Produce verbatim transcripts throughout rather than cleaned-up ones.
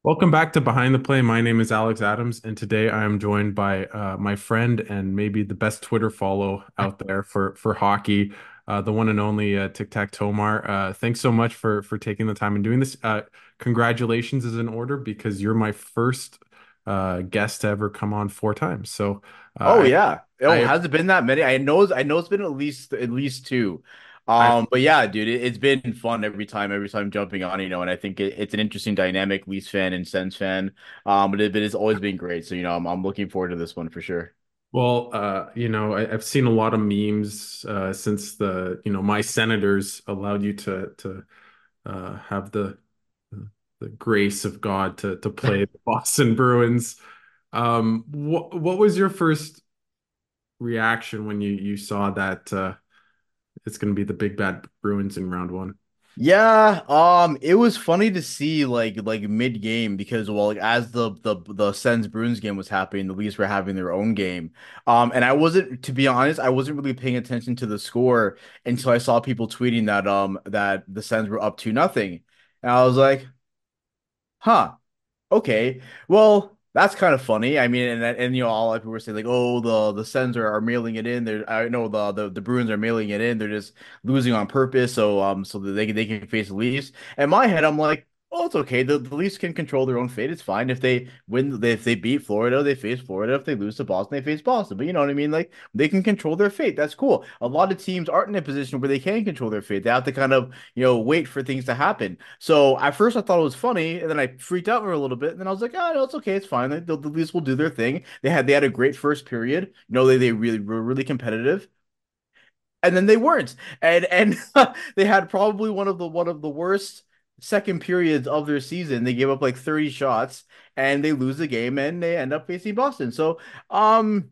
Welcome back to Behind the Play. My name is Alex Adams, and today I am joined by uh, my friend and maybe the best Twitter follow out there for for hockey, uh, the one and only uh, Tic Tac Tomar. Uh, thanks so much for for taking the time and doing this. Uh, congratulations is in order because you're my first uh, guest to ever come on four times. So Oh uh, yeah. I Oh, I has it been that many? I know I know it's been at least at least two. I Um, but yeah, dude, it, it's been fun every time, every time jumping on, you know, and I think it, it's an interesting dynamic, Leafs fan and Sens fan. Um, but it, but it's always been great. So, you know, I'm I'm looking forward to this one for sure. Well, uh, you know, I, I've seen a lot of memes uh, since the, you know, my Senators allowed you to to uh, have the the grace of God to to play the Boston Bruins. Um, what what was your first reaction when you you saw that uh, it's going to be the big bad Bruins in round one? Yeah, um, it was funny to see like like mid game because well, like as the the the Sens Bruins game was happening, the Leafs were having their own game. Um, and I wasn't, to be honest, I wasn't really paying attention to the score until I saw people tweeting that um that the Sens were up to nothing, and I was like, huh. Okay. Well, that's kind of funny. I mean, and and you know, all people were saying like, oh, the the Sens are, are mailing it in. They're I know the, the the Bruins are mailing it in. They're just losing on purpose, so um, so that they can they can face the Leafs. In my head, I'm like, oh, it's okay. The, the Leafs can control their own fate. It's fine if they win. If they beat Florida, they face Florida. If they lose to Boston, they face Boston. But you know what I mean? Like they can control their fate. That's cool. A lot of teams aren't in a position where they can control their fate. They have to kind of you know wait for things to happen. So at first I thought it was funny, and then I freaked out for a little bit, and then I was like, oh no, it's okay, it's fine. The, the Leafs will do their thing. They had they had a great first period. You know, they they really were really competitive. And then they weren't. And and they had probably one of the one of the worst second periods of their season. They gave up like thirty shots and they lose the game and they end up facing Boston. So um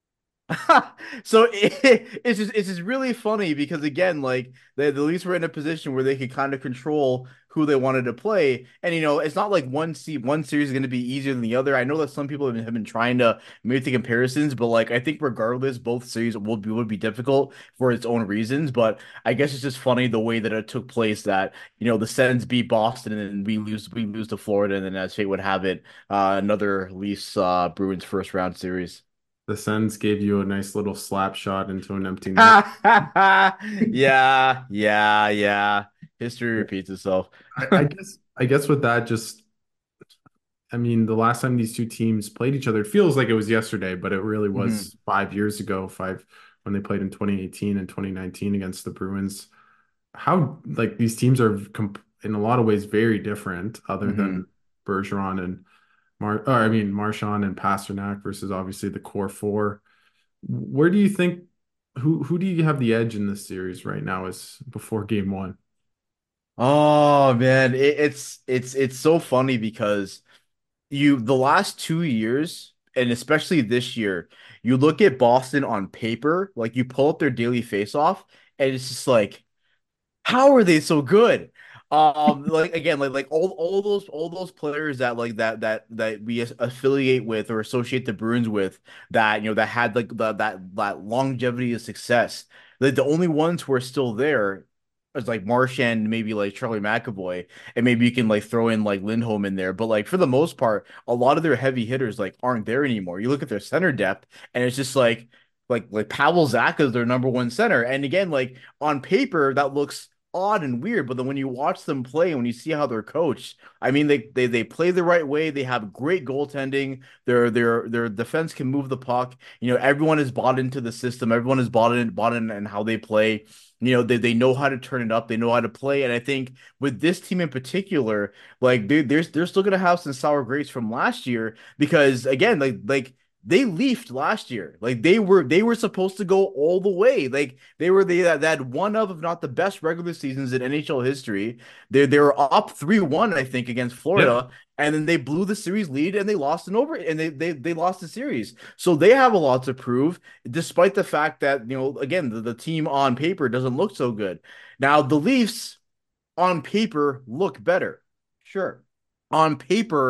So it, it's just it's just really funny because again, like the the Leafs were in a position where they could kind of control who they wanted to play, and you know it's not like one se one series is going to be easier than the other. I know that some people have been, have been trying to make the comparisons, but like I think regardless, both series will be would be difficult for its own reasons. But I guess it's just funny the way that it took place that you know the Sens beat Boston and then we lose we lose to Florida, and then as fate would have it, uh, another Leafs uh, Bruins first round series. The Sens gave you a nice little slap shot into an empty net. Yeah, yeah, yeah. History repeats itself. I, I guess I guess with that, just I mean, the last time these two teams played each other, it feels like it was yesterday, but it really hmm was five years ago, five when they played in twenty eighteen and twenty nineteen against the Bruins. How like these teams are comp in a lot of ways very different, other hmm than Bergeron and Mar, or I mean Marchand and Pasternak versus obviously the core four. Where do you think who who do you have the edge in this series right now is before game one? Oh man, it, it's it's it's so funny because you the last two years and especially this year, you look at Boston on paper, like you pull up their daily face-off, and it's just like how are they so good? Um, like again, like like all all those all those players that like that that that we as- affiliate with or associate the Bruins with that you know that had like the, that that longevity of success. Like the only ones who are still there is like Marchand, maybe like Charlie McAvoy, and maybe you can like throw in like Lindholm in there. But like for the most part, a lot of their heavy hitters like aren't there anymore. You look at their center depth, and it's just like like like Pavel Zacha is their number one center, and again, like on paper that looks odd and weird, but then when you watch them play, when you see how they're coached, I mean they they they play the right way. They have great goaltending. Their their their defense can move the puck. You know, everyone is bought into the system. Everyone is bought in bought in and how they play. You know, they, they know how to turn it up. They know how to play. And I think with this team in particular, like they, they're they're still gonna have some sour grapes from last year because again, like like they leafed last year. Like they were they were supposed to go all the way. Like they were the that, that one of, if not the best regular seasons in N H L history. They they were up three one, I think, against Yep. Florida, and then they blew the series lead and they lost an over and they they they lost the series. So they have a lot to prove, despite the fact that, you know, again, the, the team on paper doesn't look so good. Now the Leafs on paper look better. Sure. On paper,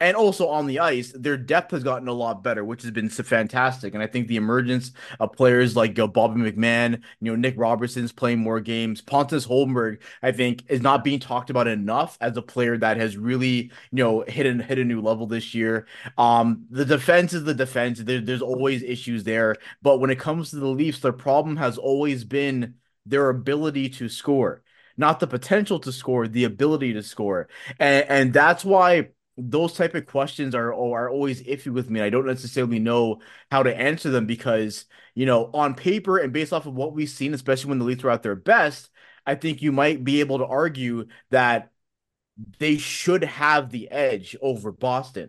And also on the ice, their depth has gotten a lot better, which has been so fantastic. And I think the emergence of players like uh, Bobby McMahon, you know, Nick Robertson's playing more games. Pontus Holmberg, I think, is not being talked about enough as a player that has really, you know, hit a, hit a new level this year. Um, the defense is the defense. There, there's always issues there. But when it comes to the Leafs, their problem has always been their ability to score, not the potential to score, the ability to score. And, and that's why those type of questions are are always iffy with me. I don't necessarily know how to answer them because, you know, on paper and based off of what we've seen, especially when the Leafs are at their best, I think you might be able to argue that they should have the edge over Boston.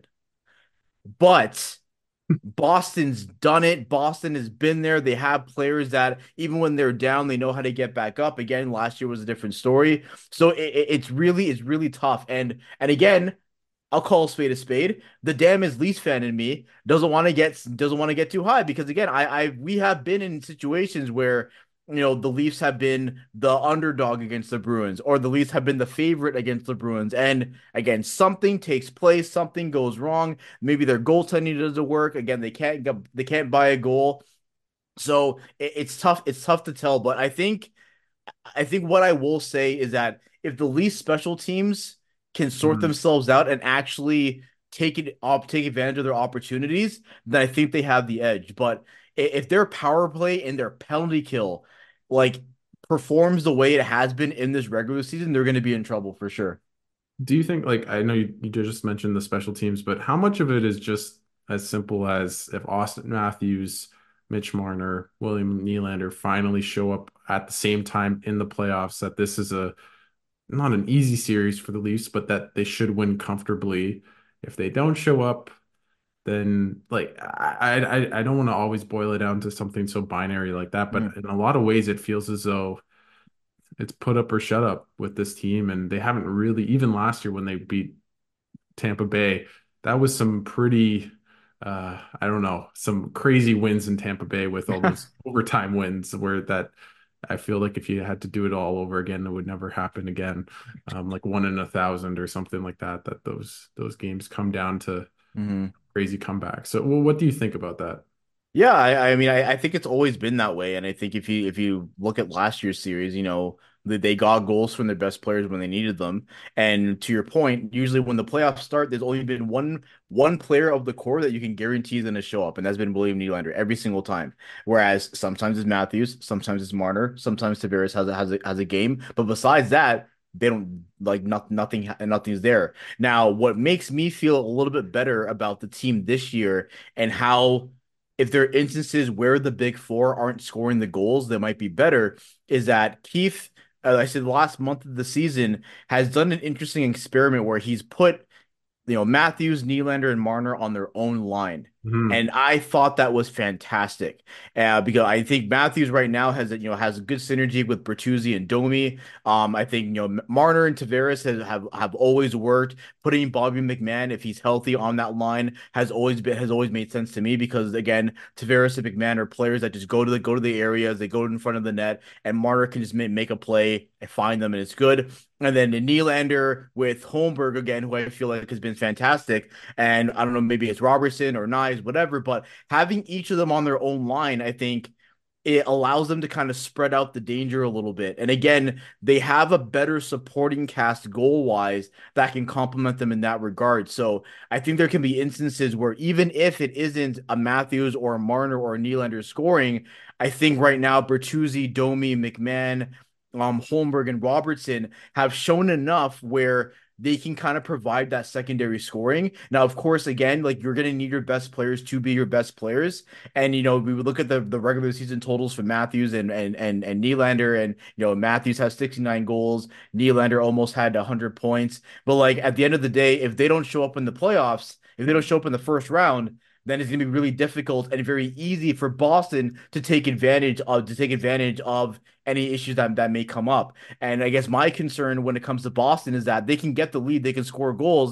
But Boston's done it. Boston has been there. They have players that even when they're down, they know how to get back up. Again, last year was a different story. So it, it's really it's really tough. And and again, I'll call a spade a spade. The damn is Leafs fan in me doesn't want to get doesn't want to get too high because again, I I we have been in situations where you know the Leafs have been the underdog against the Bruins or the Leafs have been the favorite against the Bruins. And again, something takes place, something goes wrong. Maybe their goaltending doesn't work. Again, they can't get, they can't buy a goal. So it, it's tough. It's tough to tell. But I think I think what I will say is that if the Leafs special teams can sort Mhm. themselves out and actually take it up, take advantage of their opportunities, then I think they have the edge. But if their power play and their penalty kill like performs the way it has been in this regular season, they're going to be in trouble for sure. Do you think, like, I know you, you just mentioned the special teams, but how much of it is just as simple as if Austin Matthews, Mitch Marner, William Nylander finally show up at the same time in the playoffs, that this is a not an easy series for the Leafs, but that they should win comfortably. If they don't show up, then like I I I don't want to always boil it down to something so binary like that, but Mhm. in a lot of ways it feels as though it's put up or shut up with this team, and they haven't really, even last year when they beat Tampa Bay, that was some pretty uh I don't know, some crazy wins in Tampa Bay with all those overtime wins where that I feel like if you had to do it all over again, it would never happen again. Um, like one in a thousand or something like that, that those those games come down to Mhm. crazy comebacks. So, well, what do you think about that? Yeah, I, I mean, I, I think it's always been that way, and I think if you if you look at last year's series, you know, they, they got goals from their best players when they needed them. And to your point, usually when the playoffs start, there's only been one one player of the core that you can guarantee is going to show up, and that's been William Nylander every single time. Whereas sometimes it's Matthews, sometimes it's Marner, sometimes Tavares has a, has a, has a game, but besides that, they don't like not, nothing nothing's there. Now, what makes me feel a little bit better about the team this year and how if there are instances where the big four aren't scoring the goals that might be better, is that Keith, uh, I said the last month of the season, has done an interesting experiment where he's put you know, Matthews, Nylander, and Marner on their own line. Mhm. And I thought that was fantastic uh, because I think Matthews right now has you know has good synergy with Bertuzzi and Domi. Um, I think you know Marner and Tavares have, have have always worked. Putting Bobby McMahon, if he's healthy, on that line has always been has always made sense to me because again, Tavares and McMahon are players that just go to the go to the areas, they go in front of the net, and Marner can just make, make a play and find them, and it's good. And then the Nylander with Holmberg again, who I feel like has been fantastic. And I don't know, maybe it's Robertson or Knives, whatever. But having each of them on their own line, I think it allows them to kind of spread out the danger a little bit. And again, they have a better supporting cast goal wise that can complement them in that regard. So I think there can be instances where even if it isn't a Matthews or a Marner or a Nylander scoring, I think right now Bertuzzi, Domi, McMahon, um, Holmberg, and Robertson have shown enough where they can kind of provide that secondary scoring. Now, of course, again, like you're going to need your best players to be your best players. And you know, we would look at the the regular season totals for Matthews and and and and Nylander, and you know, Matthews has sixty-nine goals, Nylander almost had one hundred points. But like at the end of the day, if they don't show up in the playoffs, if they don't show up in the first round, then it's going to be really difficult and very easy for Boston to take advantage of to take advantage of any issues that that may come up. And I guess my concern when it comes to Boston is that they can get the lead, they can score goals,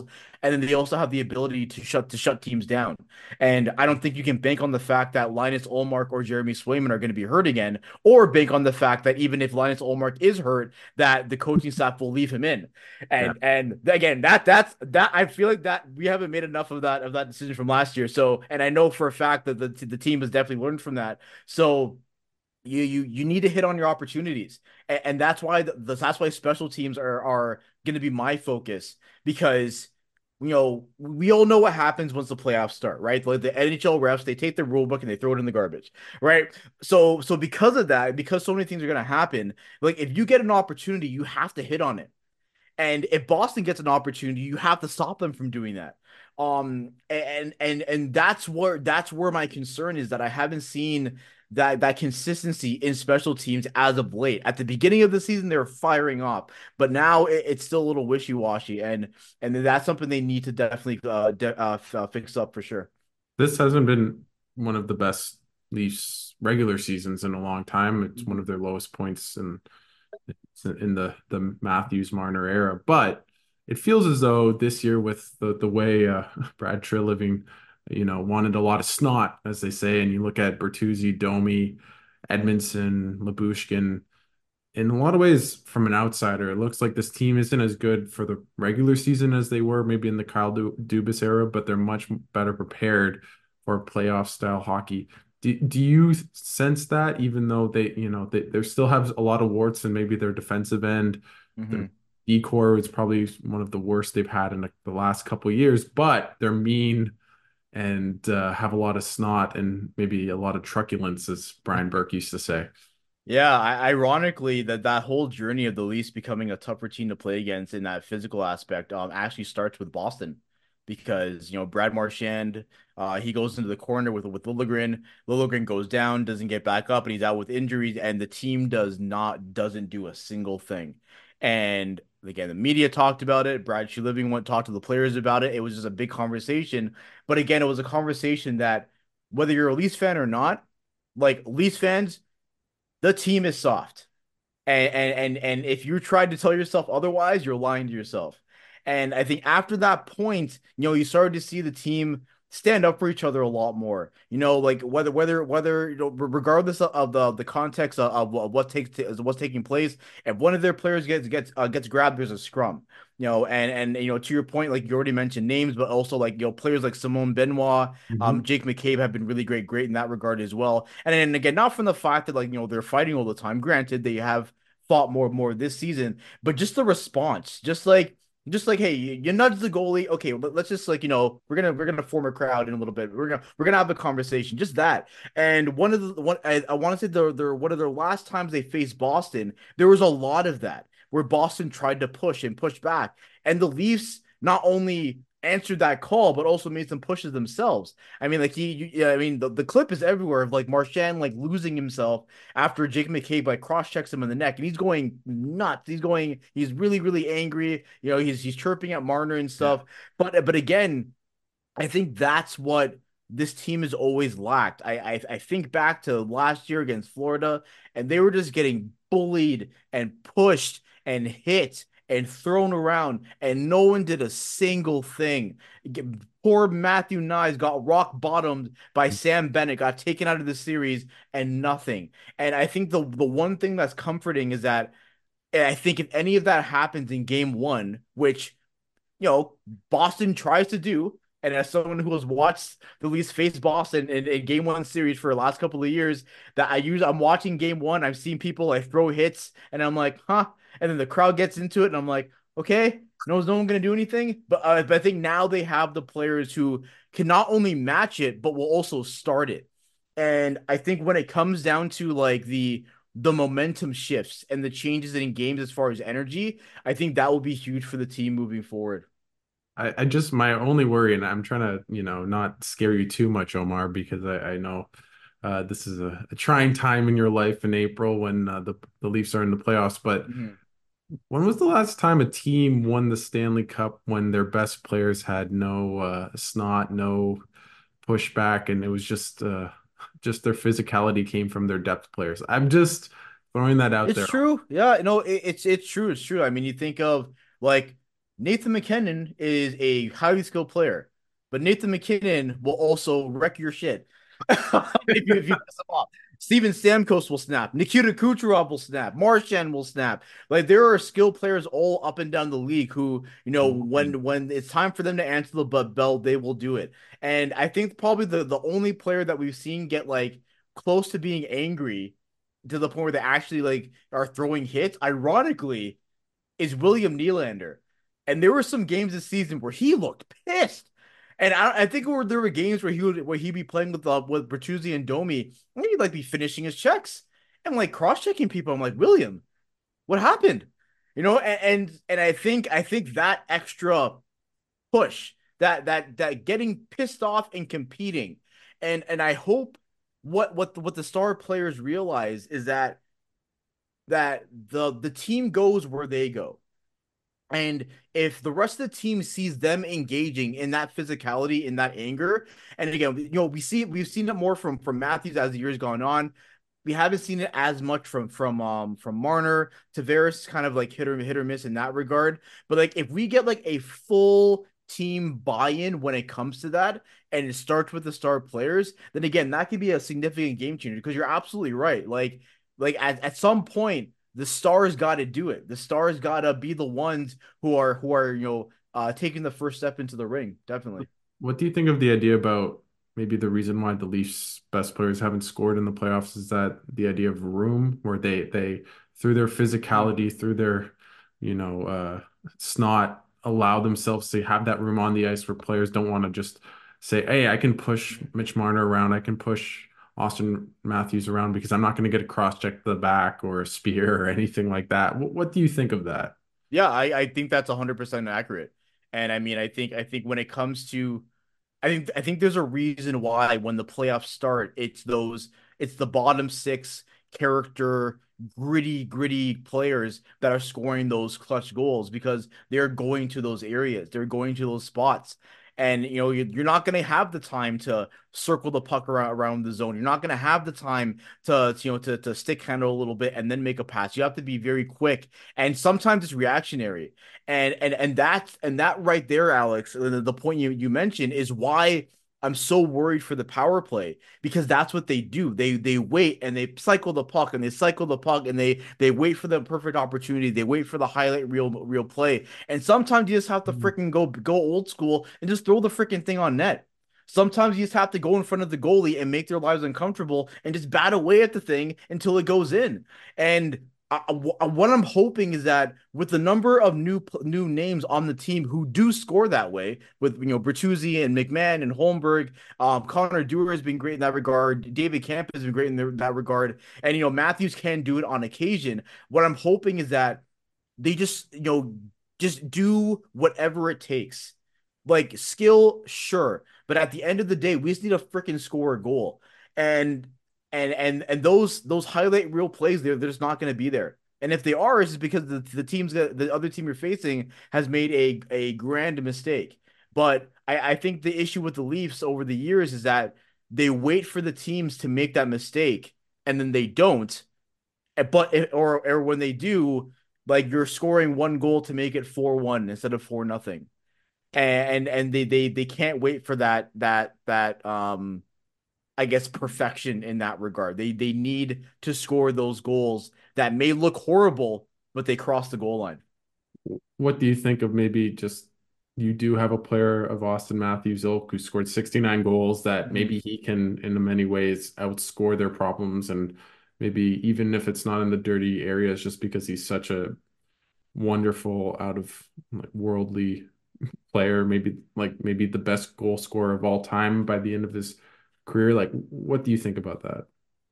and then they also have the ability to shut to shut teams down. And I don't think you can bank on the fact that Linus Olmark or Jeremy Swayman are going to be hurt again, or bank on the fact that even if Linus Olmark is hurt, that the coaching staff will leave him in. Yeah. And and again, that that's that I feel like that we haven't made enough of that of that decision from last year. So, and I know for a fact that the the team has definitely learned from that. So you you you need to hit on your opportunities, and, and that's why the, that's why special teams are are going to be my focus because you know we all know what happens once the playoffs start, right? Like the N H L refs, they take the rule book and they throw it in the garbage, right? So so because of that, because so many things are going to happen, like if you get an opportunity, you have to hit on it. And if Boston gets an opportunity, you have to stop them from doing that. Um, and and and that's where that's where my concern is that I haven't seen that that consistency in special teams as of late. At the beginning of the season, they were firing off, but now it, it's still a little wishy-washy, and and that's something they need to definitely uh, de uh, uh fix up for sure. This hasn't been one of the best Leafs regular seasons in a long time. It's one Mhm. of their lowest points in in the the Matthews Marner era, but it feels as though this year with the the way uh, Brad Treliving, you know, wanted a lot of snot, as they say, and you look at Bertuzzi, Domi, Edmondson, Labushkin. In a lot of ways, from an outsider, it looks like this team isn't as good for the regular season as they were maybe in the Kyle Du- Dubas era, but they're much better prepared for playoff style hockey. Do, do you sense that even though they, you know, they, they still have a lot of warts and maybe their defensive end, their Mhm. decor is probably one of the worst they've had in the, the last couple of years, but they're mean and uh, have a lot of snot and maybe a lot of truculence, as Brian Burke used to say. Yeah, I, ironically, that that whole journey of the Leafs becoming a tougher team to play against in that physical aspect, um, actually starts with Boston, because you know Brad Marchand, uh, he goes into the corner with with Liljegren. Liljegren goes down, doesn't get back up, and he's out with injuries, and the team does not doesn't do a single thing. And again, the media talked about it. Brad Living went talked to the players about it. It was just a big conversation. But again, it was a conversation that whether you're a Leafs fan or not, like Leafs fans the team is soft. And and and and if you tried to tell yourself otherwise, you're lying to yourself. And I think after that point, you know, you started to see the team stand up for each other a lot more. You know, like whether whether whether you know, regardless of the the context of, of what takes what's taking place, if one of their players gets gets uh, gets grabbed, there's a scrum. You know, and and you know, to your point, like you already mentioned names, but also like you know, players like Simone Benoit, um, Mhm. Jake McCabe have been really great, great in that regard as well. And then again, not from the fact that like you know they're fighting all the time. Granted, they have fought more and more this season, but just the response, just like just like hey, you, you nudge the goalie. Okay, let, us just like you know we're gonna we're gonna form a crowd in a little bit. We're gonna we're gonna have a conversation. Just that. And one of the one I, I want to say the their one of their last times they faced Boston, there was a lot of that where Boston tried to push and push back, and the Leafs not only answered that call but also made some pushes themselves. I mean, like he, you, yeah, I mean the, the clip is everywhere of like Marchand like losing himself after Jake McCabe like cross checks him in the neck, and he's going nuts. He's going, he's really, really angry. You know, he's he's chirping at Marner and Yeah. stuff. But but again, I think that's what this team has always lacked. I, I I think back to last year against Florida, and they were just getting bullied and pushed and hit and thrown around, and no one did a single thing. Poor Matthew Nyes got rock bottomed by Sam Bennett, got taken out of the series, and nothing. And I think the the one thing that's comforting is that I think if any of that happens in game one, which you know, Boston tries to do. And as someone who has watched the Leafs face Boston in, in game one series for the last couple of years, that I use, I'm watching game one. I've seen people like throw hits, and I'm like, huh. And then the crowd gets into it, and I'm like, okay, no, is no one going to do anything? But, uh, but I think now they have the players who can not only match it, but will also start it. And I think when it comes down to like the the momentum shifts and the changes in games as far as energy, I think that will be huge for the team moving forward. I, I just my only worry, and I'm trying to, you know, not scare you too much, Omar, because I, I know uh, this is a, a trying time in your life in April when uh, the the Leafs are in the playoffs. But Mhm. when was the last time a team won the Stanley Cup when their best players had no uh, snot, no pushback, and it was just uh, just their physicality came from their depth players? I'm just throwing that out It's there. true. Yeah, no, it, it's it's true. It's true. I mean, you think of like Nathan McKinnon is a highly skilled player, but Nathan McKinnon will also wreck your shit if you if you piss him off. Steven Stamkos will snap. Nikita Kucherov will snap. Marchand will snap. Like there are skilled players all up and down the league who, you know, Mhm. when when it's time for them to answer the bell, they will do it. And I think probably the the only player that we've seen get like close to being angry to the point where they actually like are throwing hits, ironically, is William Nylander. And there were some games this season where he looked pissed. And I, I think were, there were games where he would where he'd be playing with uh, with Bertuzzi and Domi, and he'd like be finishing his checks and like cross checking people. I'm like, William, what happened? You know, and, and and I think I think that extra push, that that that getting pissed off and competing, and and I hope what what the, what the star players realize is that that the the team goes where they go. And if the rest of the team sees them engaging in that physicality, in that anger, and again, you know, we see we've seen it more from from Matthews as the years gone on. We haven't seen it as much from from um from Marner. Tavares kind of like hit or hit or miss in that regard. But like if we get like a full team buy-in when it comes to that, and it starts with the star players, then again, that could be a significant game changer because you're absolutely right. Like like at, at some point the stars got to do it. The stars got to be the ones who are who are you know uh taking the first step into the ring. Definitely. What do you think of the idea about maybe the reason why the Leafs' best players haven't scored in the playoffs is that the idea of room where they they through their Mm. physicality, through their, you know, uh snot, allow themselves to have that room on the ice where players don't want to just say, "Hey, I can push Mitch Marner around, I can push Austin Matthews around because I'm not going to get a cross check to the back or a spear or anything like that." What, what do you think of that? Yeah, I I think that's one hundred percent accurate. And I mean, I think I think when it comes to I think I think there's a reason why when the playoffs start, it's those it's the bottom six character gritty gritty players that are scoring those clutch goals because they're going to those areas, they're going to those spots. And you know you- you're not going to have the time to circle the puck around, around the zone. You're not going to have the time to to, you know to to stick handle a little bit and then make a pass. You have to be very quick, and sometimes it's reactionary. And and and that's and that right there, Alex, the, the point you you mentioned is why I'm so worried for the power play because that's what they do. They they wait and they cycle the puck and they cycle the puck and they they wait for the perfect opportunity. They wait for the highlight real real play. And sometimes you just have to freaking go go old school and just throw the freaking thing on net. Sometimes you just have to go in front of the goalie and make their lives uncomfortable and just bat away at the thing until it goes in. And I, I, what I'm hoping is that with the number of new new names on the team who do score that way, with you know Bertuzzi and McMahon and Holmberg, um, Connor Dewar has been great in that regard. David Camp has been great in the, that regard, and you know Matthews can do it on occasion. What I'm hoping is that they just you know just do whatever it takes. Like skill, sure, but at the end of the day, we just need to freaking score a goal. And and and and those those highlight real plays, they're they're just not going to be there. And if they are, it's because the the teams that the other team you're facing has made a a grand mistake. But I I think the issue with the Leafs over the years is that they wait for the teams to make that mistake and then they don't. Eh, But it, or or when they do, like you're scoring one goal to make it four one instead of four nothing. And and they they they can't wait for that that that um I guess perfection in that regard. They they need to score those goals that may look horrible, but they cross the goal line. What do you think of maybe just you do have a player of Austin Matthews ilk who scored sixty-nine goals that Mhm. maybe he can in many ways outscore their problems and maybe even if it's not in the dirty areas just because he's such a wonderful out of like worldly player, maybe like maybe the best goal scorer of all time by the end of his career. Like what do you think about that?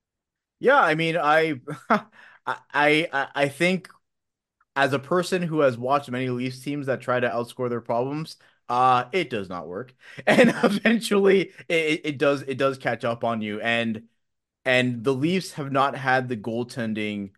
Yeah, I mean, I I I I think as a person who has watched many Leafs teams that try to outscore their problems, uh, it does not work. And eventually it, it does it does catch up on you. And and the Leafs have not had the goaltending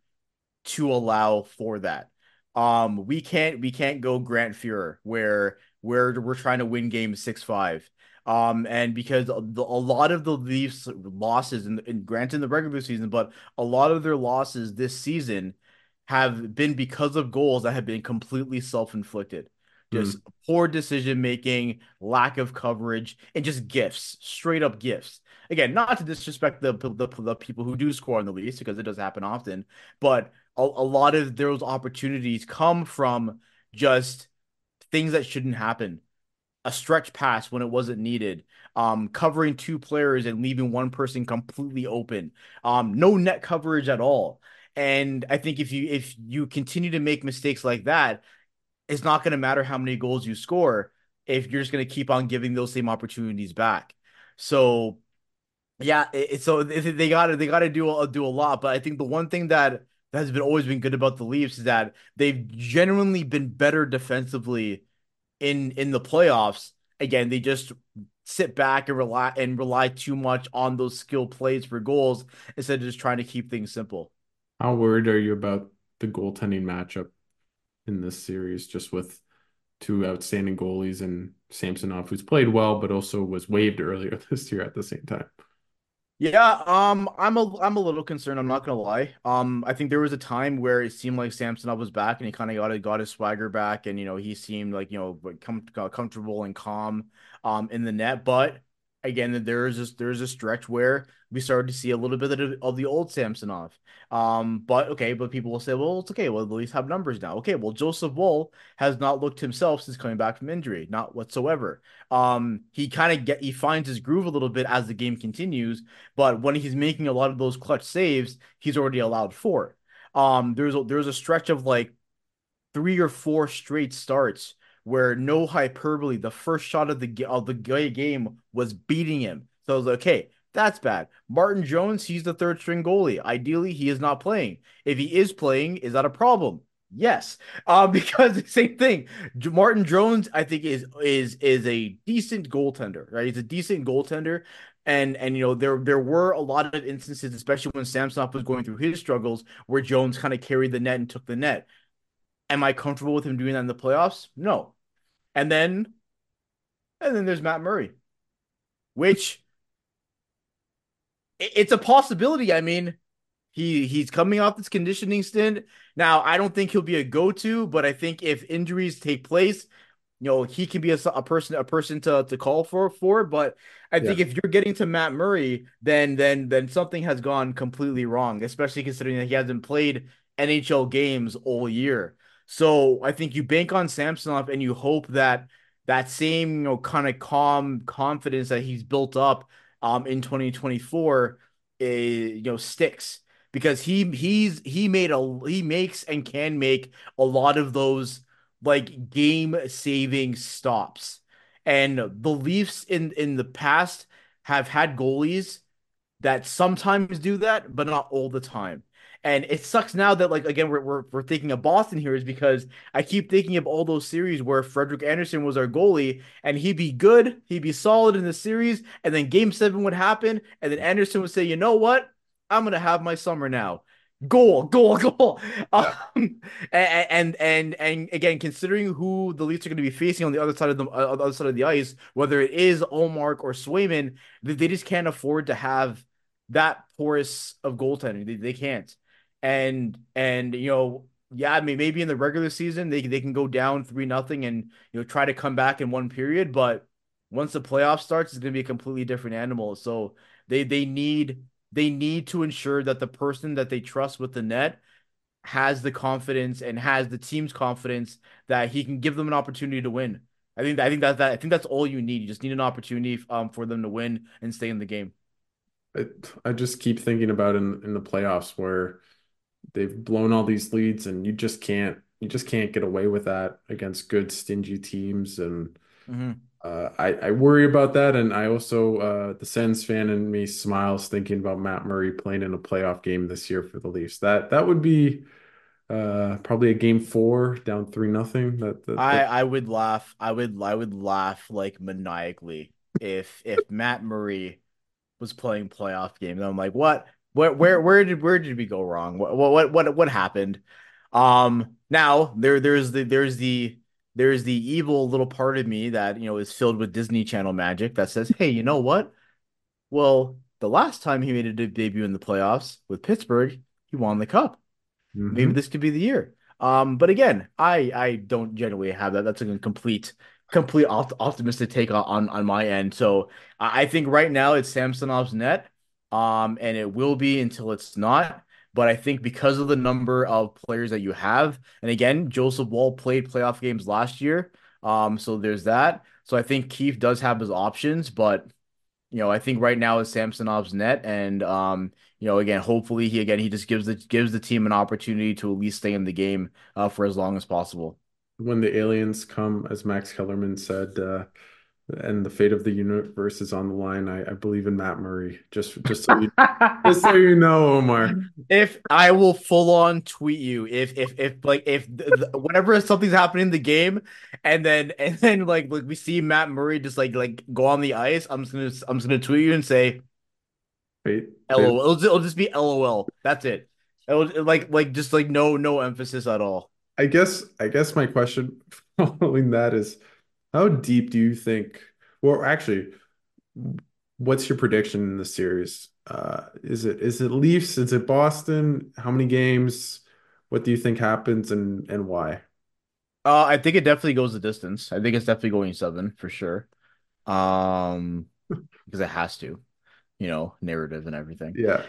to allow for that. Um, we can't we can't go Grant Fuhrer where where we're trying to win games six five. Um, and because the, a lot of the Leafs losses and, and granted in the regular season, but a lot of their losses this season have been because of goals that have been completely self-inflicted. Just Mm. poor decision making, lack of coverage, and just gifts, straight up gifts. Again, not to disrespect the the, the people who do score on the Leafs because it does happen often, but a, a lot of those opportunities come from just things that shouldn't happen. A stretch pass when it wasn't needed, um, covering two players and leaving one person completely open, um, no net coverage at all. And I think if you if you continue to make mistakes like that, it's not going to matter how many goals you score if you're just going to keep on giving those same opportunities back. So yeah, it, so they got to they got to do a, do a lot. But I think the one thing that has been always been good about the Leafs is that they've genuinely been better defensively in in the playoffs. Again, they just sit back and rely and rely too much on those skill plays for goals instead of just trying to keep things simple. How worried are you about the goaltending matchup in this series, just with two outstanding goalies and Samsonov, who's played well, but also was waived earlier this year at the same time? Yeah, um, I'm a I'm a little concerned. I'm not gonna lie. Um, I think there was a time where it seemed like Samsonov was back, and he kind of got got his swagger back, and you know he seemed like you know like, com uh, comfortable and calm, um, in the net. But again, there is this there's a stretch where we started to see a little bit of, the- of the old Samsonov. Um, but okay, but people will say, well, it's okay. Well, at least have numbers now. Okay, well, Joseph Woll has not looked himself since coming back from injury, not whatsoever. Um, he kind of get he finds his groove a little bit as the game continues, but when he's making a lot of those clutch saves, he's already allowed four. Um, there's a, there's a stretch of like three or four straight starts where no hyperbole, the first shot of the of the game was beating him. So I was like, okay, that's bad. Martin Jones, he's the third string goalie. Ideally, he is not playing. If he is playing, is that a problem? Yes, um, because the same thing. Martin Jones, I think is is is a decent goaltender, right? He's a decent goaltender, and and you know there there were a lot of instances, especially when Samsonov was going through his struggles, where Jones kind of carried the net and took the net. Am I comfortable with him doing that in the playoffs? No. And then and then there's Matt Murray, which it's a possibility. I mean, he he's coming off this conditioning stint. Now, I don't think he'll be a go-to, but I think if injuries take place, you know, he can be a, a person a person to to call for for. But I Yeah. think if you're getting to Matt Murray, then then then something has gone completely wrong, especially considering that he hasn't played N H L games all year. So I think you bank on Samsonov and you hope that that same, you know, kind of calm confidence that he's built up um in twenty twenty-four is, you know, sticks because he he's he made a he makes and can make a lot of those like game saving stops. And the Leafs in in the past have had goalies that sometimes do that, but not all the time. And it sucks now that like again we're we're, we're thinking of Boston here is because I keep thinking of all those series where Frederick Anderson was our goalie and he'd be good, he'd be solid in the series, and then game seven would happen, and then Anderson would say, you know what? I'm gonna have my summer now. Goal, goal, goal. Yeah. Um, and, and and and again, considering who the Leafs are going to be facing on the other side of the, uh, the other side of the ice, whether it is Ullmark or Swayman, they, they just can't afford to have that porous of goaltending. They, they can't. And and you know, yeah, I mean maybe in the regular season they they can go down three nothing and you know try to come back in one period, but once the playoff starts, it's gonna be a completely different animal. So they they need they need to ensure that the person that they trust with the net has the confidence and has the team's confidence that he can give them an opportunity to win. I think I think that that I think that's all you need. You just need an opportunity um for them to win and stay in the game. I, I just keep thinking about in in the playoffs where they've blown all these leads and you just can't you just can't get away with that against good stingy teams. And Mhm. uh, I I worry about that. And I also uh, the Sens fan in me smiles thinking about Matt Murray playing in a playoff game this year for the Leafs. That that would be uh, probably a game four down three nothing. That that I that I would laugh. I would I would laugh like maniacally if if Matt Murray was playing playoff games. I'm like, what? Where where where did where did we go wrong? What what what what happened? Um, now there there's the there's the there's the evil little part of me that you know is filled with Disney Channel magic that says, hey, you know what? Well, the last time he made a de- debut in the playoffs with Pittsburgh, he won the cup. Maybe hmm this could be the year. Um, but again, I I don't generally have that. That's a complete complete opt optimistic take on, on on my end. So I I think right now it's Samsonov's net, um, and it will be until it's not. But I think because of the number of players that you have, and again, Joseph Wall played playoff games last year, um, so there's that. So I think Keefe does have his options, but you know, I think right now is Samsonov's net, and um, you know, again, hopefully he again he just gives the gives the team an opportunity to at least stay in the game uh, for as long as possible. When the aliens come, as Max Kellerman said, uh, and the fate of the universe is on the line, I, I believe in Matt Murray. Just just so you just so you know, Omar. If I will full on tweet you if if if like if the, the, whenever something's happening in the game and then and then like like we see Matt Murray just like like go on the ice, I'm just gonna I'm just gonna tweet you and say Fate, fate. LOL. It'll, just- it'll just be LOL. That's it. It'll like like just like no no emphasis at all. I guess I guess my question following that is, how deep do you think, well, actually, what's your prediction in the series? Uh, is it is it Leafs? Is it Boston? How many games? What do you think happens and and why? Uh, I think it definitely goes the distance. I think it's definitely going seven for sure. Um, because it has to, you know, narrative and everything. Yeah.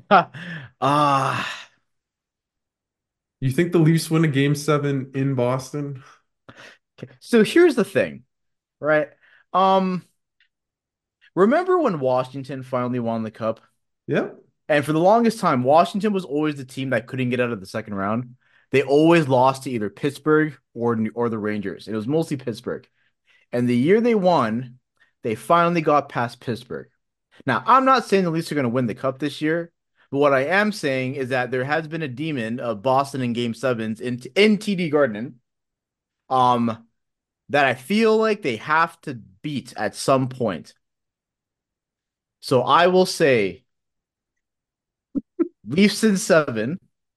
Ah, You think the Leafs win a game seven in Boston? okay. So here's the thing, right? Um, remember when Washington finally won the cup? Yeah. And for the longest time, Washington was always the team that couldn't get out of the second round. They always lost to either Pittsburgh or or the Rangers. It was mostly Pittsburgh. And the year they won, they finally got past Pittsburgh. Now, I'm not saying the Leafs are going to win the cup this year, but what I am saying is that there has been a demon of Boston in Game Sevens in in T D Garden, um, that I feel like they have to beat at some point. So I will say Leafs in seven.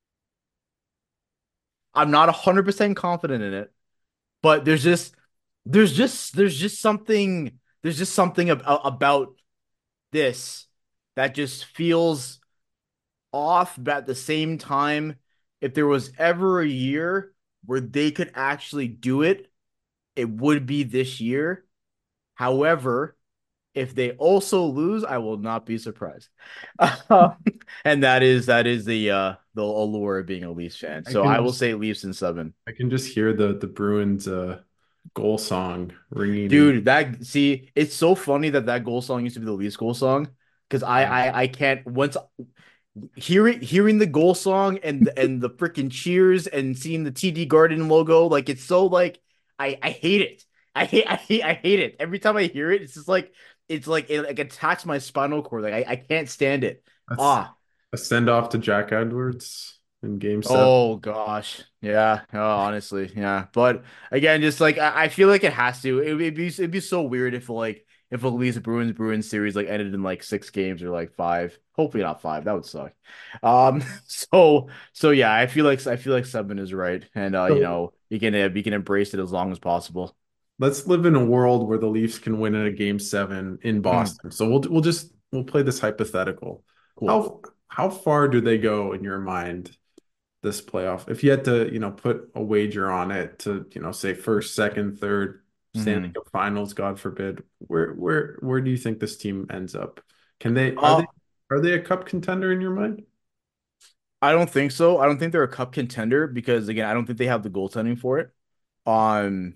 I'm not one hundred percent confident in it, but there's just there's just there's just something there's just something about about this that just feels off, but at the same time, if there was ever a year where they could actually do it, it would be this year. However, if they also lose, I will not be surprised. Um, and that is that is the uh the allure of being a Leafs fan. I So can I will just say Leafs in seven. I can just hear the the Bruins uh goal song ringing in. Dude, that see, it's so funny that that goal song used to be the Leafs goal song because I, Yeah. I I can't once hearing hearing the goal song and and the freaking cheers and seeing the T D Garden logo, like it's so like I I hate it. I hate I hate I hate it. Every time I hear it, it's just like it's like it like attacks my spinal cord. Like I, I can't stand it. That's Ah, a send off to Jack Edwards in game seven. oh gosh. Yeah. Oh, honestly, yeah. But again, just like I, I feel like it has to. It, would be it'd be so weird if like if a Leafs Bruins Bruins series like ended in like six games or like five. Hopefully not five. That would suck. Um. So so yeah, I feel like I feel like seven is right, and uh, you So know, you can uh, you can embrace it as long as possible. let's live in a world where the Leafs can win in a game seven in Mhm. Boston. So we'll we'll just we'll play this hypothetical. Cool. How how far do they go in your mind this playoff? If you had to, you know, put a wager on it to, you know, say first, second, third, Stanley hmm Cup Finals, God forbid, where where where do you think this team ends up? Can they are Uh, they are they a cup contender in your mind? I don't think so. I don't think they're a cup contender because again, I don't think they have the goaltending for it. Um.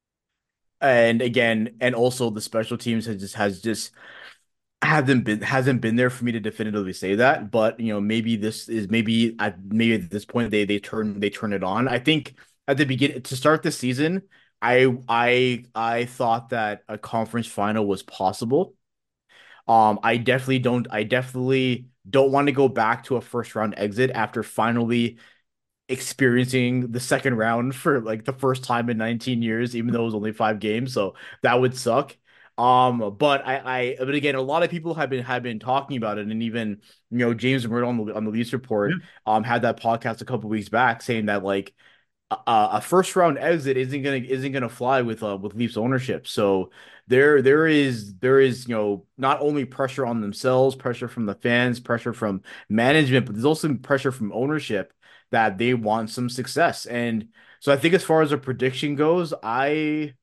And again, and also the special teams has just has just haven't been hasn't been there for me to definitively say that. But you know, maybe this is maybe at maybe at this point they they turn they turn it on. I think at the beginning to start the season, I I I thought that a conference final was possible. Um, I definitely don't I definitely don't want to go back to a first round exit after finally experiencing the second round for like the first time in nineteen years, even though it was only five games. So that would suck. Um, but I, I, but again, a lot of people have been have been talking about it, and even you know James Murdo on the on the Leafs Yeah. report, um, had that podcast a couple weeks back saying that like a, a first round exit isn't gonna isn't gonna fly with uh with Leafs ownership. So there there is there is you know not only pressure on themselves, pressure from the fans, pressure from management, but there's also pressure from ownership that they want some success. And so I think as far as a prediction goes, I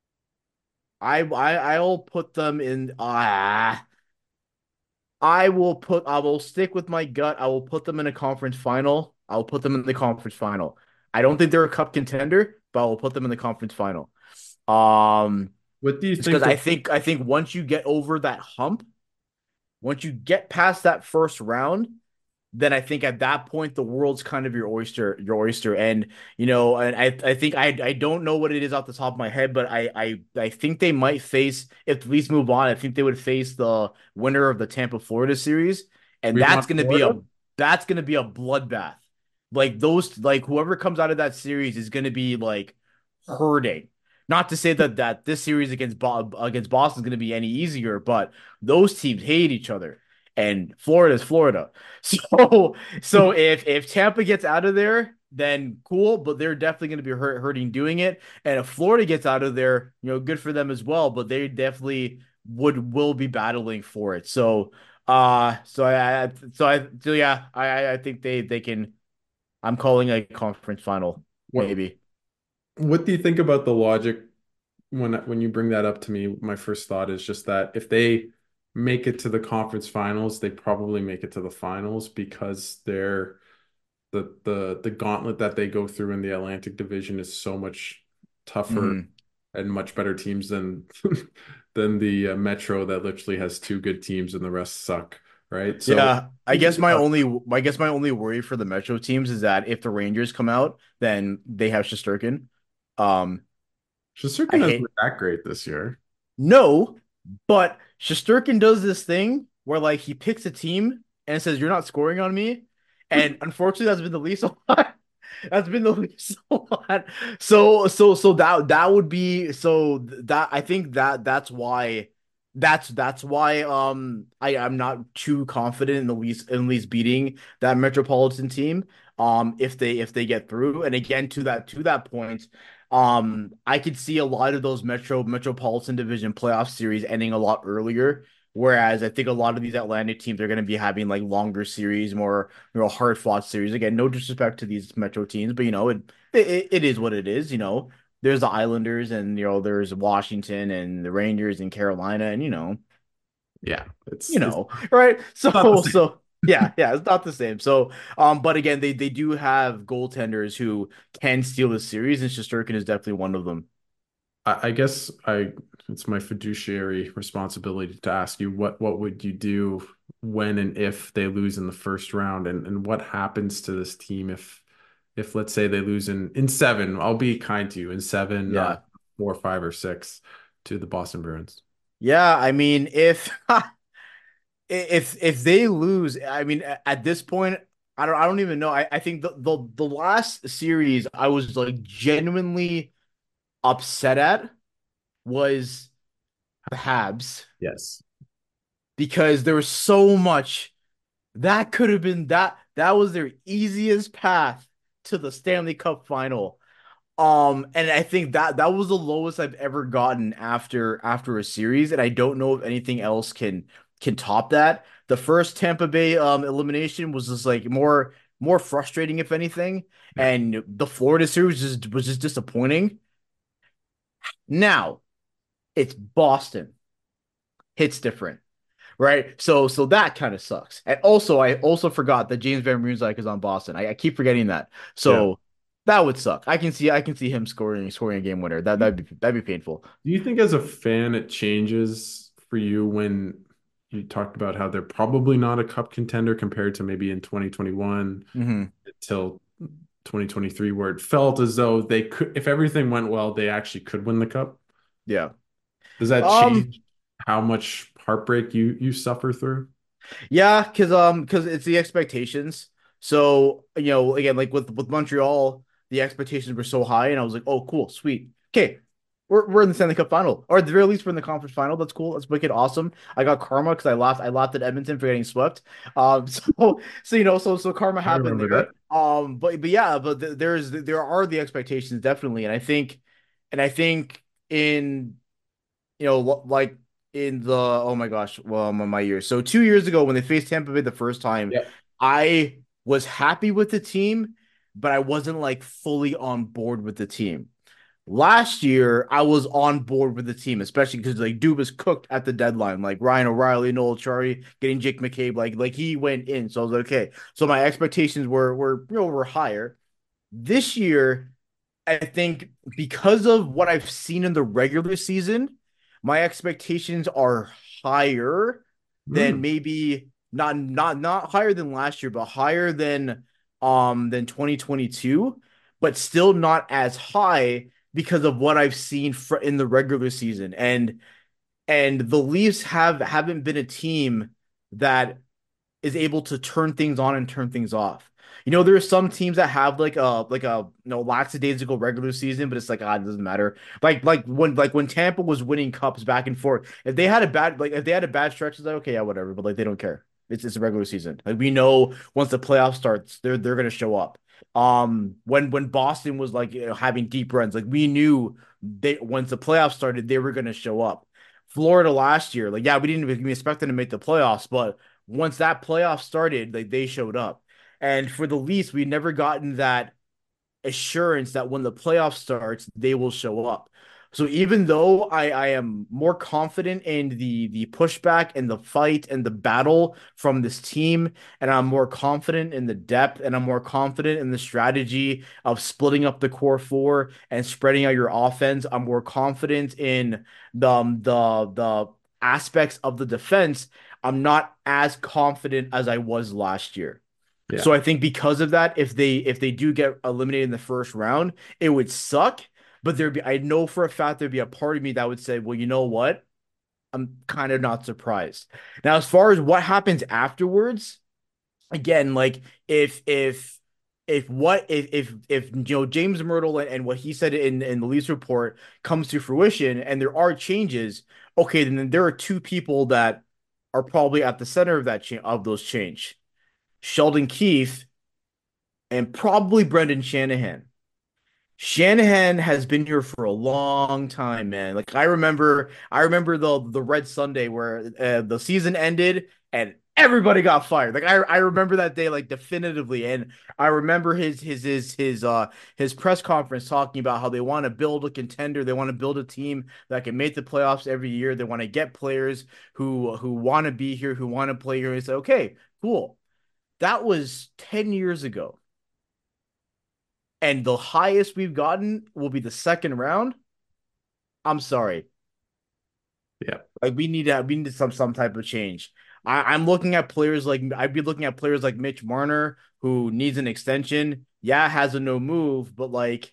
I I I'll put them in ah I will put I will stick with my gut. I will put them in a conference final. I'll put them in the conference final. I don't think they're a cup contender, but I will put them in the conference final. Um, What do you it's because think I of think I think once you get over that hump, once you get past that first round, then I think at that point the world's kind of your oyster, your oyster. And you know, and I I think I I don't know what it is off the top of my head, but I I I think they might face if the Leafs move on. I think they would face the winner of the Tampa Florida series, and we that's want gonna be Florida? a that's gonna be a bloodbath. Like those, like whoever comes out of that series is gonna be like hurting. Not to say that that this series against Bo against Boston is going to be any easier, but those teams hate each other, and Florida's Florida. So so if if Tampa gets out of there, then cool, but they're definitely going to be hurt, hurting doing it. And if Florida gets out of there, you know, good for them as well, but they definitely would will be battling for it. So uh so I so I so yeah, I I think they they can I'm calling a conference final What maybe. what do you think about the logic when when you bring that up to me? My first thought is just that if they make it to the conference finals, they probably make it to the finals because they're the the the gauntlet that they go through in the Atlantic Division is so much tougher Mhm. and much better teams than than the uh, Metro that literally has two good teams and the rest suck, right? So Yeah, I it's guess just my tough. only I guess my only worry for the Metro teams is that if the Rangers come out, then they have Shesterkin. Um, I Shesterkin has been hate that great this year. no, but Shesterkin does this thing where like he picks a team and says, "You're not scoring on me," and unfortunately, that's been the Leafs a lot. That's been the Leafs a lot. So so so that that would be so that I think that that's why that's that's why um I I'm not too confident in the Leafs in Leafs beating that Metropolitan team um if they if they get through. And again, to that to that point, um, I could see a lot of those Metro Metropolitan Division playoff series ending a lot earlier. Whereas I think a lot of these Atlantic teams are going to be having like longer series, more you know hard fought series. Again, no disrespect to these Metro teams, but you know it, it it is what it is. You know, there's the Islanders and you know there's Washington and the Rangers and Carolina and you know Yeah, you it's it's know, right? not the So, same. so yeah, yeah, it's not the same. So, um, but again, they they do have goaltenders who can steal the series, and Shesterkin is definitely one of them. I, I guess I it's my fiduciary responsibility to ask you what what would you do when and if they lose in the first round, and and what happens to this team if if let's say they lose in in seven. I'll be kind to you, in seven, not Yeah, four, five, or six, to the Boston Bruins. yeah. I mean, if if if they lose, I mean, at this point, I don't I don't even know. I I think the the the last series I was like genuinely upset at was the Habs Yes. because there was so much. That could have been that that was their easiest path to the Stanley Cup final. Um, and I think that that was the lowest I've ever gotten after after a series, and I don't know if anything else can can top that. The first Tampa Bay um elimination was just like more more frustrating, if anything, Yeah. and the Florida series just was just disappointing. Now it's Boston. Hits different. Right? So so that kind of sucks. And also, I also forgot that James Van Riemsdyk is on Boston. I, I keep forgetting that. Yeah. So that would suck. I can see I can see him scoring scoring a game winner. That that'd be that'd be painful. Do you think as a fan it changes for you when you talked about how they're probably not a cup contender compared to maybe in twenty twenty-one Hmm. until twenty twenty-three, where it felt as though they could, if everything went well, they actually could win the cup? Yeah. Does that Um. change how much heartbreak you you suffer through? Yeah. Because um. Because it's the expectations. So you know, again, like with with Montreal, the expectations were so high, and I was like, oh, cool, sweet, okay. We're, we're in the Stanley Cup final, or at the very least, we're in the conference final. That's cool. That's wicked awesome. I got karma because I laughed. I laughed at Edmonton for getting swept. Um, so so you know, so so karma I happened remember there. that. Um, but but yeah, but th there's there are the expectations definitely, and I think, and I think in you know lo- like in the oh my gosh, well my, my years. So two years ago when they faced Tampa Bay the first time, Yeah. I was happy with the team. but I wasn't like fully on board with the team. Last year, I was on board with the team, especially because like dude was cooked at the deadline, like Ryan O'Reilly, Noel Chari, getting Jake McCabe, like like he went in. So I was like, okay. So my expectations were were you know were higher. This year, I think because of what I've seen in the regular season, my expectations are higher than Mm, maybe not not not higher than last year, but higher than um than twenty twenty-two, but still not as high because of what I've seen fr in the regular season. And and the Leafs have haven't been a team that is able to turn things on and turn things off. You know, there are some teams that have like a like a you know lackadaisical regular season, but it's like ah, it doesn't matter. Like like when like when Tampa was winning cups back and forth, if they had a bad like if they had a bad stretch, it's like okay, yeah, whatever. But like they don't care. It's it's a regular season. Like we know once the playoff starts, they're they're gonna show up. Um, when when Boston was like you know, having deep runs, like we knew they once the playoffs started, they were gonna show up. Florida last year, like yeah, we didn't even expect them to make the playoffs, but once that playoff started, like they showed up. And for the Leafs, we never gotten that assurance that when the playoff starts, they will show up. So even though I, I am more confident in the the pushback and the fight and the battle from this team, and I'm more confident in the depth, and I'm more confident in the strategy of splitting up the core four and spreading out your offense, I'm more confident in the um, the the aspects of the defense. I'm not as confident as I was last year. yeah. So I think because of that, if they if they do get eliminated in the first round, it would suck. But there'd be I know for a fact there'd be a part of me that would say, well, you know what? I'm kind of not surprised. Now, as far as what happens afterwards, again, like if if if what if if if you know James Myrtle and, and what he said in in the Leafs report comes to fruition and there are changes, okay, then there are two people that are probably at the center of that cha- of those change. Sheldon Keefe and probably Brendan Shanahan. Shanahan has been here for a long time, man. Like I remember, I remember the the Red Sunday where uh, the season ended and everybody got fired. Like I I remember that day like definitively, and I remember his his his his uh his press conference talking about how they want to build a contender, they want to build a team that can make the playoffs every year. They want to get players who who want to be here, who want to play here. And say, okay, cool. That was ten years ago. And the highest we've gotten will be the second round. I'm sorry. Yeah. Like we need to we need some some type of change. I, I'm looking at players like I'd be looking at players like Mitch Marner who needs an extension. Yeah, has a no move, but like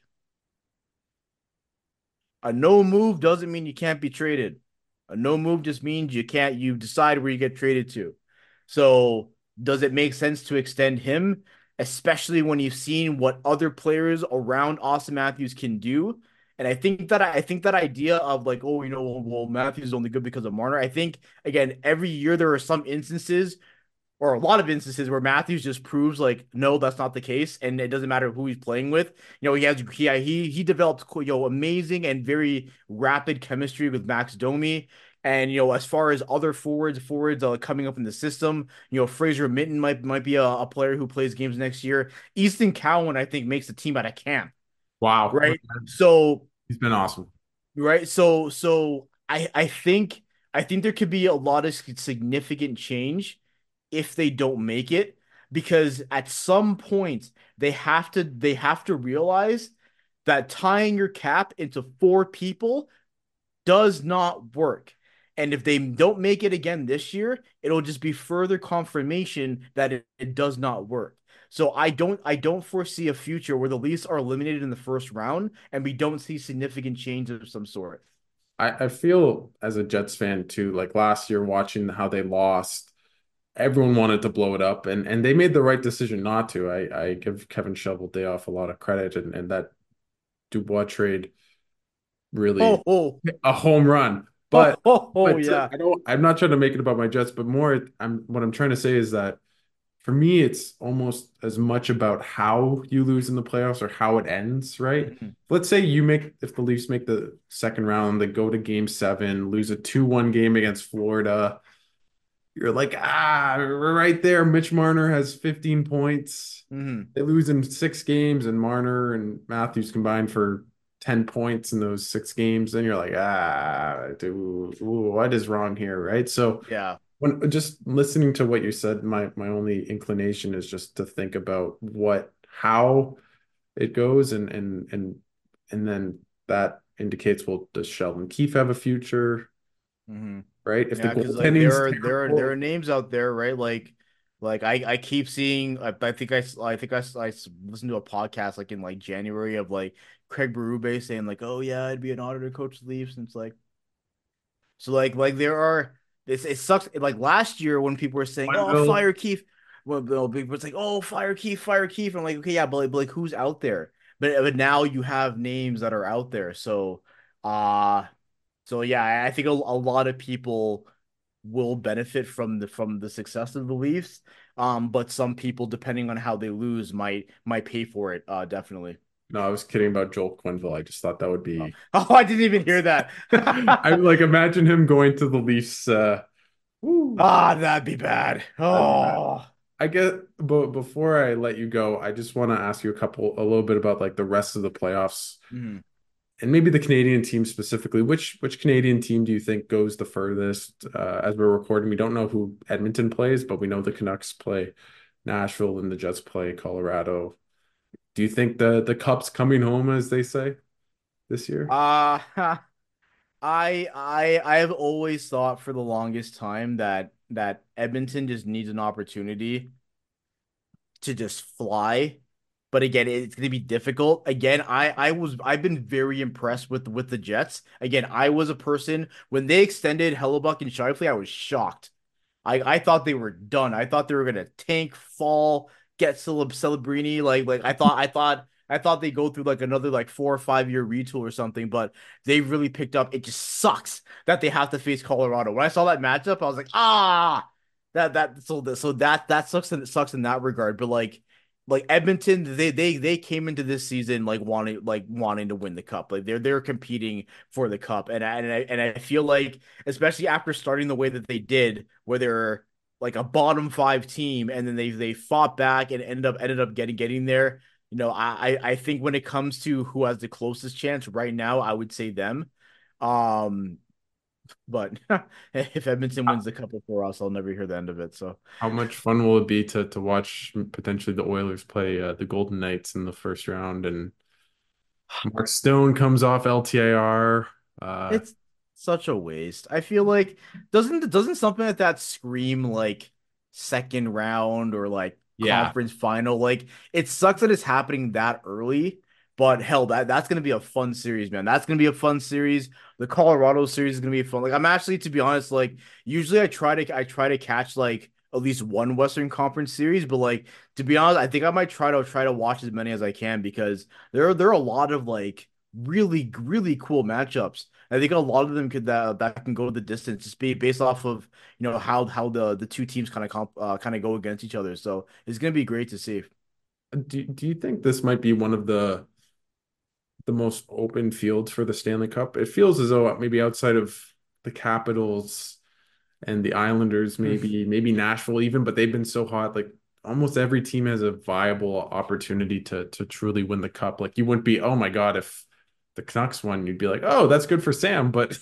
a no move doesn't mean you can't be traded. A no move just means you can't you decide where you get traded to. So does it make sense to extend him, especially when you've seen what other players around Austin Matthews can do? And I think that I think that idea of like, oh, you know, well, well Matthews is only good because of Marner. I think again, every year there are some instances or a lot of instances where Matthews just proves like no, that's not the case, and it doesn't matter who he's playing with. You know, he has he he he developed you know amazing and very rapid chemistry with Max Domi. And you know, as far as other forwards, forwards uh, coming up in the system, you know, Fraser Minton might might be a, a player who plays games next year. Easton Cowan, I think, makes the team out of camp, Wow. right? So He's been awesome. right, so so I I think I think there could be a lot of significant change if they don't make it because at some point they have to they have to realize that tying your cap into four people does not work. And if they don't make it again this year, it'll just be further confirmation that it, it does not work. So I don't I don't foresee a future where the Leafs are eliminated in the first round and we don't see significant change of some sort. I, I feel as a Jets fan too, like last year watching how they lost, everyone wanted to blow it up and and they made the right decision not to. I, I give Kevin Shoveldayoff a lot of credit and, and that Dubois trade Oh, really oh, a home run. oh, But oh, oh, but to- yeah. I don't I'm not trying to make it about my Jets, but more I'm what I'm trying to say is that for me it's almost as much about how you lose in the playoffs or how it ends, right? Mhm. Let's say you make if the Leafs make the second round, they go to game seven, lose a two one game against Florida. you're like, ah, we're right there. Mitch Marner has fifteen points. Hmm. They lose in six games, and Marner and Matthews combined for ten points in those six games. And you're like, ah, dude, ooh, what is wrong here? Right. So Yeah. when just listening to what you said, my my only inclination is just to think about what how it goes and and and and then that indicates, well, does Sheldon Keefe have a future? Hmm. Right? If the Yeah, because like there goaltending's are there are there are terrible, names out there, right? Like like I I keep seeing I, I think I s- I think I, s- I s- listened to a podcast like in like January of like Craig Berube saying like, oh yeah, I'd be an honor to coach the Leafs, and it's like so like like there are this it sucks like last year when people were saying, oh, Quenneville. fire Keefe, well, well, people were like, oh, fire Keefe, fire Keefe. I'm like, okay, yeah, but like, but like who's out there? But but now you have names that are out there, so uh so yeah, I I think a, a lot of people will benefit from the from the success of the Leafs. Um, but some people, depending on how they lose, might might pay for it. Uh, definitely. No, I was kidding about Joel Quenneville. I just thought that would Oh, be oh, I didn't even hear that. I like imagine him going to the Leafs. Uh, woo, Ah, that'd be bad. that'd be bad. Oh. I get, but before I let you go, I just want to ask you a couple, a little bit about like the rest of the playoffs Mhm. and maybe the Canadian team specifically. Which which Canadian team do you think goes the furthest? Uh, as we're recording, we don't know who Edmonton plays, but we know the Canucks play Nashville and the Jets play Colorado. Do you think the the Cup's coming home, as they say, this year? Uh, I I I have always thought for the longest time that that Edmonton just needs an opportunity to just fly. But again, it's going to be difficult. Again, I I was I've been very impressed with with the Jets. Again, I was a person when they extended Hellebuck and Shifley, I was shocked. I I thought they were done. I thought they were gonna tank, fall, get Celeb Celebrini. Like like I thought I thought I thought they go through like another like four or five year retool or something. But they really picked up. It just sucks that they have to face Colorado. When I saw that matchup, I was like, ah, that that so so that that sucks and it sucks in that regard. But like like Edmonton, they they they came into this season like wanting like wanting to win the cup. Like they're they're competing for the cup, and I, and I and I feel like especially after starting the way that they did, where they're like a bottom five team, and then they they fought back and ended up ended up getting getting there. You know, I I think when it comes to who has the closest chance right now, I would say them. Um, but if Edmonton wins the cup before us, I'll never hear the end of it. So How much fun will it be to to watch potentially the Oilers play uh, the Golden Knights in the first round and Mark Stone comes off L T A R. Uh, it's such a waste. I feel like doesn't doesn't something like that scream like second round or like yeah, conference final? Like it sucks that it's happening that early, but hell, that that's gonna be a fun series, man. That's gonna be a fun series. The Colorado series is gonna be fun. Like I'm actually, to be honest, like usually I try to I try to catch like at least one Western Conference series, but like to be honest, I think I might try to try to watch as many as I can because there are there are a lot of like really really cool matchups. I think a lot of them could that that can go the distance just be based off of you know how how the the two teams kind of comp uh, kind of go against each other. So it's gonna be great to see. do do you think this might be one of the the most open fields for the Stanley Cup? It feels as though maybe outside of the Capitals and the Islanders, maybe maybe Nashville even, but they've been so hot. Like almost every team has a viable opportunity to to truly win the cup. Like you wouldn't be, oh my God, if the Canucks won, you'd be like, oh, that's good for Sam. But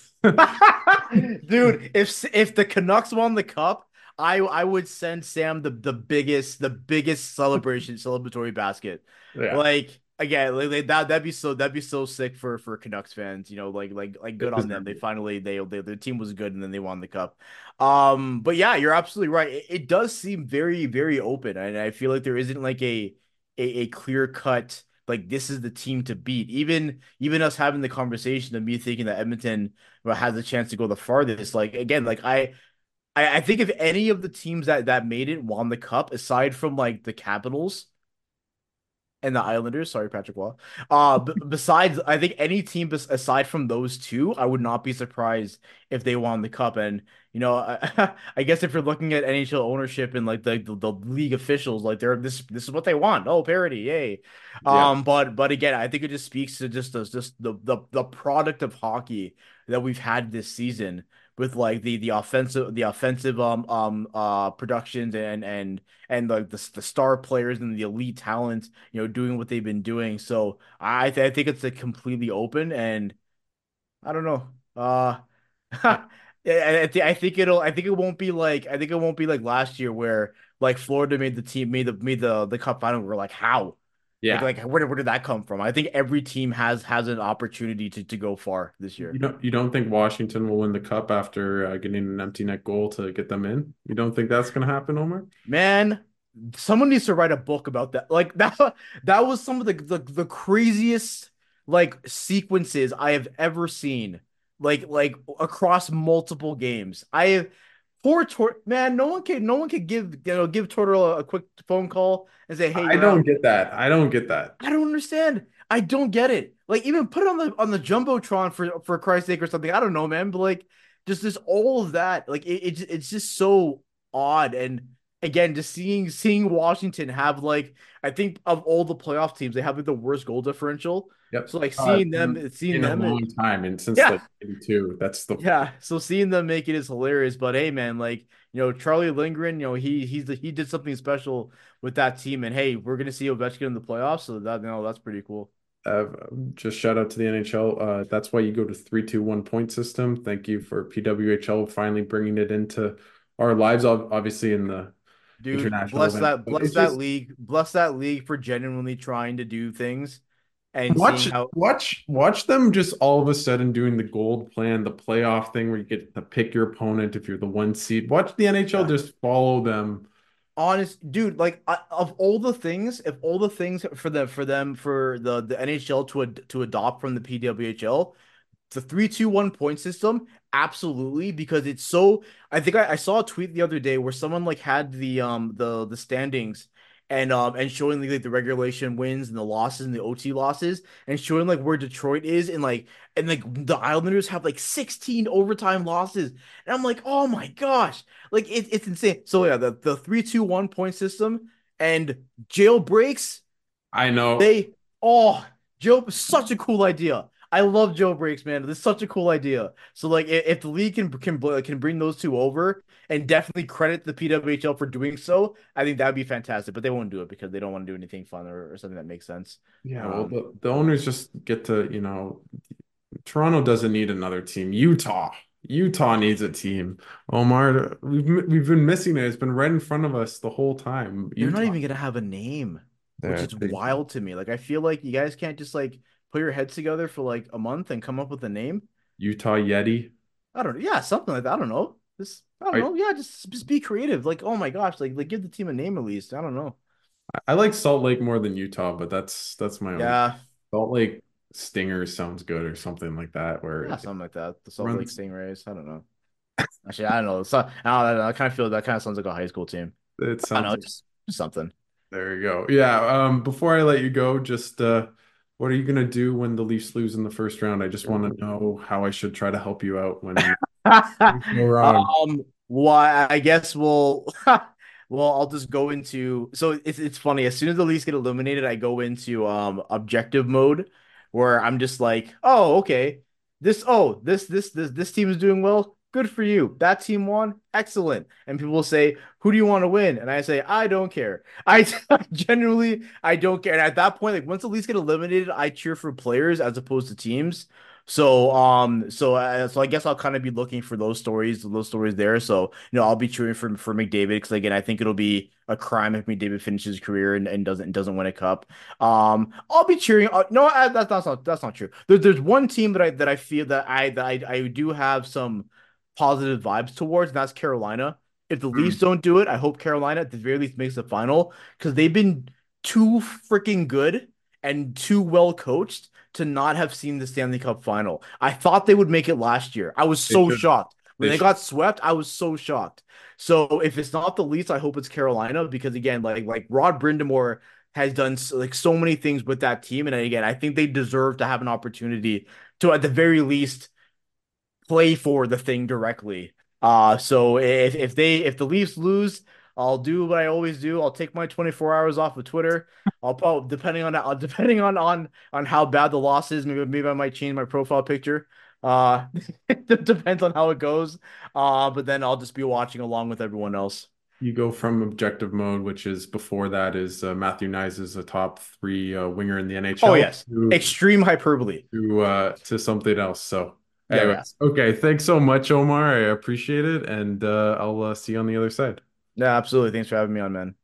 Dude, if if the Canucks won the cup, I I would send Sam the the biggest the biggest celebration celebratory basket. yeah, Like again, like, like, that that'd be so that'd be so sick for for Canucks fans. You know, like like like it good on them. deserved They it. finally they they their team was good and then they won the cup. Um, but yeah, you're absolutely right. It, it does seem very very open, and I feel like there isn't like a a, a clear cut like this is the team to beat. Even even us having the conversation of me thinking that Edmonton has a chance to go the farthest. Like again, like I, I, I think if any of the teams that that made it won the cup, aside from like the Capitals and the Islanders, sorry, Patrick Waugh. Uh, b besides, I think any team bes aside from those two, I would not be surprised if they won the cup. And you know, I, I guess if you're looking at N H L ownership and like the, the the league officials, like they're this this is what they want. Oh, parity, yay. Yeah. Um, but but again, I think it just speaks to just the just the the the product of hockey that we've had this season. with like the the offensive the offensive um um uh productions and and and like the the star players and the elite talent, you know, doing what they've been doing. So I th I think it's a completely open, and I don't know. Uh, I, yeah, I, th I think it'll. I think it won't be like. I think it won't be like last year where like Florida made the team, made the made the the cup final. We're like, how? Like yeah. like where did where did that come from? I think every team has has an opportunity to to go far this You year. don't you don't think Washington will win the cup after uh, getting an empty net goal to get them in? You don't think that's going to happen, Omar? Man, someone needs to write a book about that. Like that that was some of the the, the craziest like sequences I have ever seen. Like like across multiple games. I have poor Tor man, no one can no one can give you know give Tortorella a, a quick phone call and say, "Hey, I you're don't out." get that. I don't get that. I don't understand. I don't get it. Like even put it on the on the jumbotron for for Christ's sake or something. I don't know, man. But like just this all of that, like it, it it's just so odd. And again, just seeing seeing Washington have like I think of all the playoff teams, they have like the worst goal differential. Yep. So like Uh, seeing them, seeing in a them, long it, time, and since yeah, like eighty-two, that's the yeah. So seeing them make it is hilarious. But hey, man, like you know Charlie Lindgren, you know he he's the, he did something special with that team. And hey, we're gonna see Ovechkin in the playoffs. So that you know that's pretty cool. uh, just shout out to the N H L. Uh, that's why you go to three, two, one point system. Thank you for P W H L finally bringing it into our lives, obviously in the Dude, international bless event. that But bless it's that just league. Bless that league for genuinely trying to do things and seeing watch how watch watch them just all of a sudden doing the gold plan, the playoff thing where you get to pick your opponent if you're the one seed. Watch the N H L yeah. just follow them. Honest dude, like I, of all the things, if all the things for them for them for the the N H L to ad, to adopt from the P W H L, the three two one point system, absolutely, because it's so I think I, I saw a tweet the other day where someone like had the um the the standings and um and showing like the regulation wins and the losses and the O T losses and showing like where Detroit is and like and like the Islanders have like sixteen overtime losses. And I'm like, oh my gosh. Like it, it's insane. So yeah, the, the three two one point system and jailbreaks I know. they, oh, Joe, such a cool idea. I love Joe Breaks, man. This is such a cool idea. So like, if, if the league can can can bring those two over and definitely credit the P W H L for doing so, I think that would be fantastic. But they won't do it because they don't want to do anything fun or, or something that makes sense. Yeah, well, Um, the, the owners just get to, you know, Toronto doesn't need another team. Utah, Utah needs a team. Omar, we've we've been missing it. It's been right in front of us the whole time. they're not Utah, even gonna have a name, which there, is they, wild to me. Like, I feel like you guys can't just like put your heads together for like a month and come up with a name. Utah Yeti. I don't know. Yeah, something like that. I don't know. Just I don't I know. Yeah, just just be creative. Like, oh my gosh, like like give the team a name at least. I don't know. I like Salt Lake more than Utah, but that's that's my own. Yeah, Salt Lake Stingers sounds good or something like that, where yeah, it something like that. The Salt Lake runs. Stingrays. I don't know. Actually, I don't know. So, I don't know. I kind of feel that kind of sounds like a high school team. It I don't sounds know. like Just, just something. there you go. Yeah. Um. Before I let you go, just uh, what are you gonna do when the Leafs lose in the first round? I just want to know how I should try to help you out when things go wrong. Um, why I guess we'll well, I'll just go into so it's it's funny. As soon as the Leafs get eliminated, I go into um objective mode where I'm just like, oh, okay. This oh, this this this this team is doing well. Good for you. That team won. Excellent. And people will say, who do you want to win? And I say, I don't care. I genuinely I don't care. And at that point, like once the Leafs get eliminated, I cheer for players as opposed to teams. So um so uh, so I guess I'll kind of be looking for those stories, those stories there. So you know I'll be cheering for for McDavid because again I think it'll be a crime if McDavid finishes his career and, and doesn't doesn't win a cup. Um I'll be cheering. Uh, no, I, that's that's not that's not true. There, there's one team that I that I feel that I that I, I do have some positive vibes towards, and that's Carolina. If the Leafs Mm. don't do it, I hope Carolina at the very least makes the final because they've been too freaking good and too well coached to not have seen the Stanley Cup final. I thought they would make it last year. I was They so should. shocked. When They they should. got swept, I was so shocked. So if it's not the Leafs, I hope it's Carolina because again, like like Rod Brindamore has done so, like so many things with that team, and again, I think they deserve to have an opportunity to at the very least play for the thing directly. Uh, so if if they if the Leafs lose, I'll do what I always do. I'll take my twenty-four hours off of Twitter. I'll probably depending on uh, depending on on on how bad the loss is, maybe maybe I might change my profile picture. Uh, it depends on how it goes. Uh, but then I'll just be watching along with everyone else. You go from objective mode, which is before that is uh, Matthew Nyes is a top three uh, winger in the Oh N H L yes, to extreme hyperbole. to uh, to something else. So, Yeah, yeah, anyways, okay. Thanks so much, Omar. I appreciate it, and uh, I'll uh, see you on the other side. yeah. Absolutely. Thanks for having me on, man.